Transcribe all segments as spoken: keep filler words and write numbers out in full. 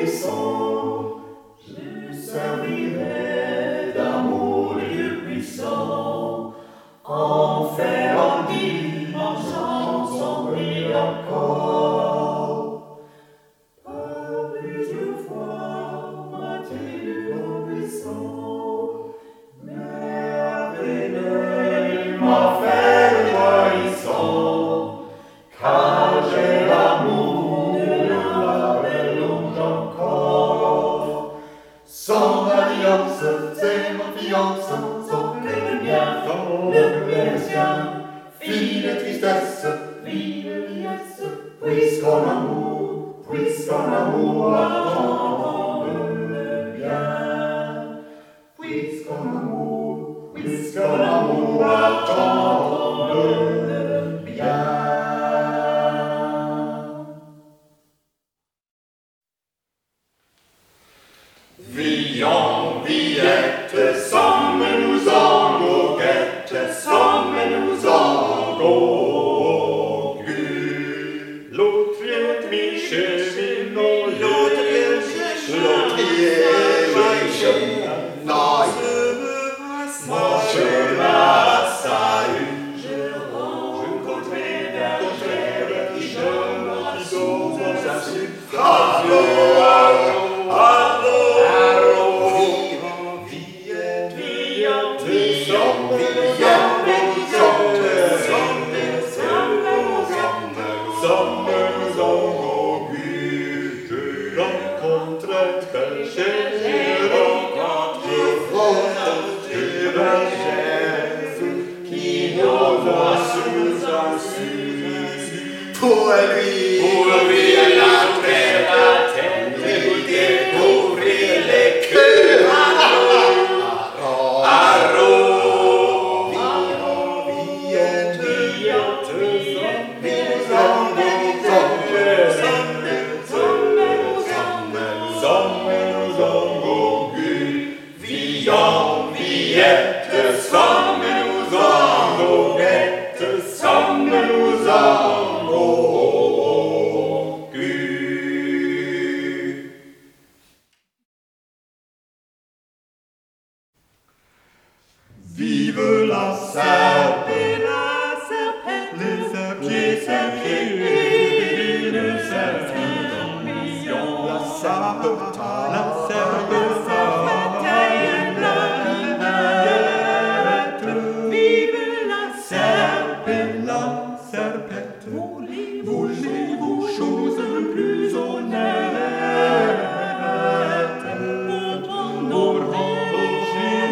obéissant, je servirai d'amour le Dieu puissant, enfer en dimanche, ensemble et encore. Par plusieurs fois, matin de l'obéissant, merveilleux m'a fait le trahissant, car j'ai l'amour de la belle longe encore. Sans alliance, c'est ma fiance, sans que le bien, le plaisir, fille de tristesse, fille de liesse, puisqu'en amour, puisqu'en amour attend le bien, puisqu'en amour, puisqu'en amour attend le bien. Vions, villette, sommes-nous en goguette, sommes-nous en gogu. L'autrier mi-cheminot, l'autrier mi-cheminot, mange la salut. Je rencontre des contraires qui je m'en j'assume. Allô, allô, allô. Sommes-nous en gogu, je rencontre très cher, je rencontre très cher, qui nos voix sous un su. Pour lui, pour lui, la terre, la terre, il découvrir les cœurs. Sommes-nous en goguette, sommes-nous en gogu. Vive la serpe, la serpette, les serpes, les serpillés, le serpillon, la serpe, la serpe, voulez-vous chose plus honnête pour nous ranger,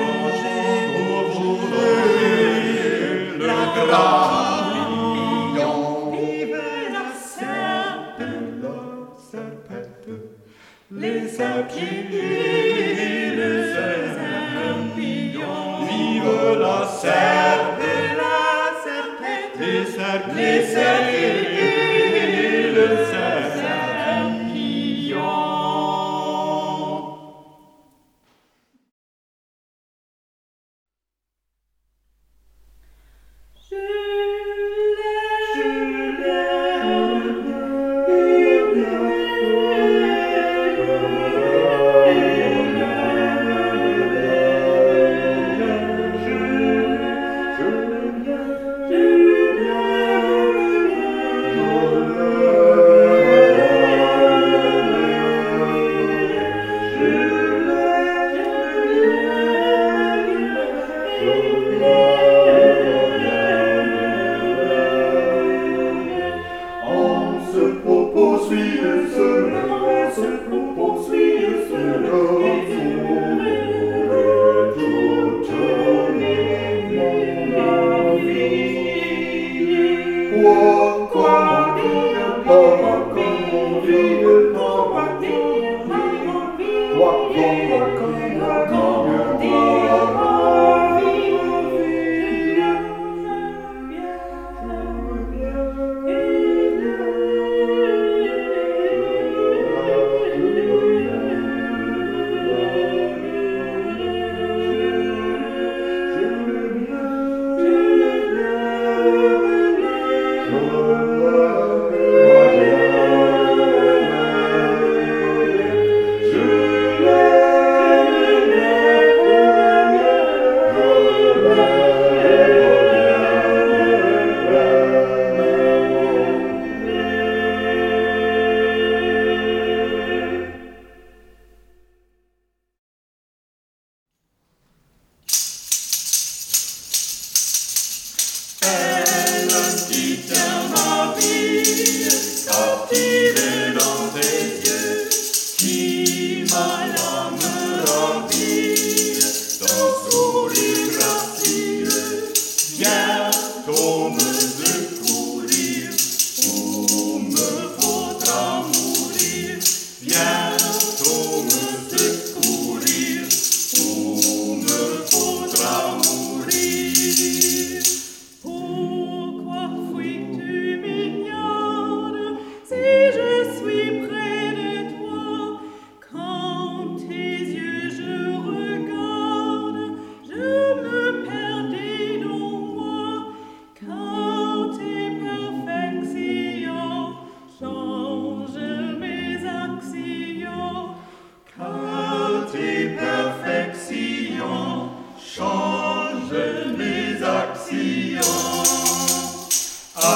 la gravillon. Vive la serpe, la serpette, les serpillés, le serpillon. Vive la serpe, la serpette, les serpillés, les serpillés, le serpillon.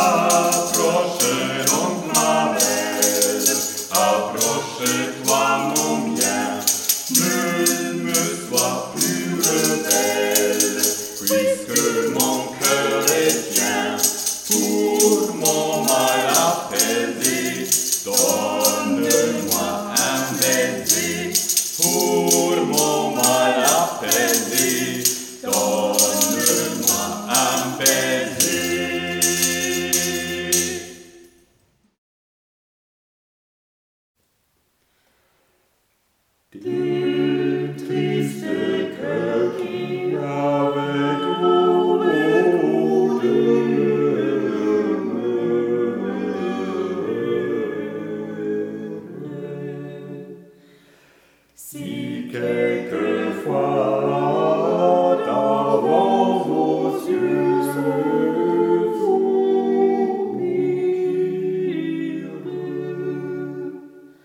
Approchez donc ma belle, approchez-toi mon bien, ne me sois plus rebelle, puisque mon cœur est tien. Pour mon mal apaisé, donne-moi un baiser. Pour mon mal apaisé, donne-moi un baiser. Du triste cœur qui avec vous si quelquefois devant vos yeux soupirent,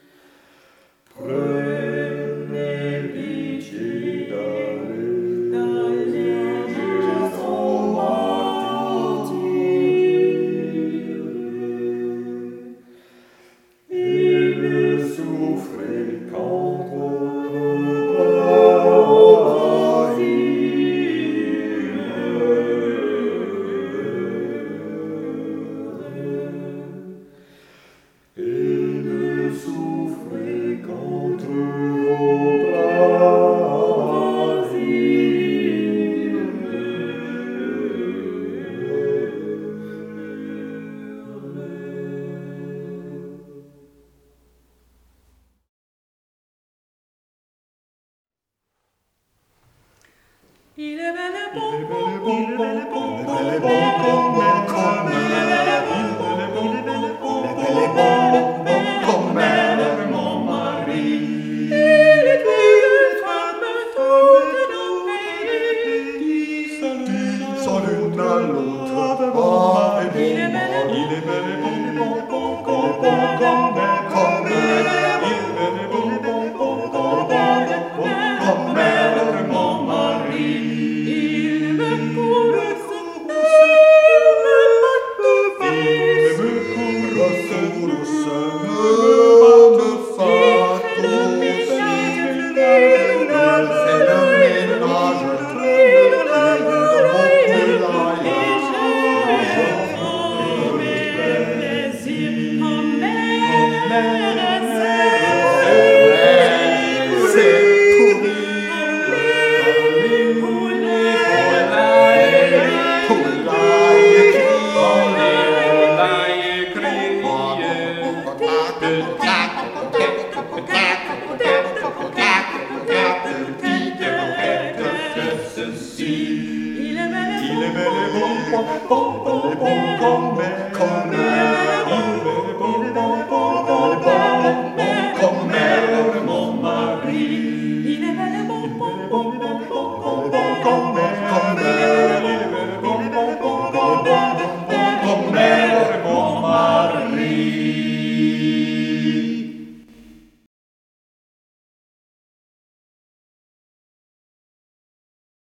prenez pitié d'aller jusqu'au martyre et ne souffrez qu'entre Il est bel et bon, bon, bon, il est bel et bon, il est bon, bel et bon, bon, bon, comme il est bel et bon, bon, il est bel et bon, il est bon, bel et bon, bon, comme belle mon mari. Il est une femme toute nos pays, Disons l'une à l'autre, avec mon mari. Il est bel et bon, Il est bel et bon, bon, bon, comme comme il est bel et bon, comme mon mari. Il me course, Il me course, me batte, il fait le ménage, c'est le ménage, de mon poulailler. C'est pourri, poulailler, Petit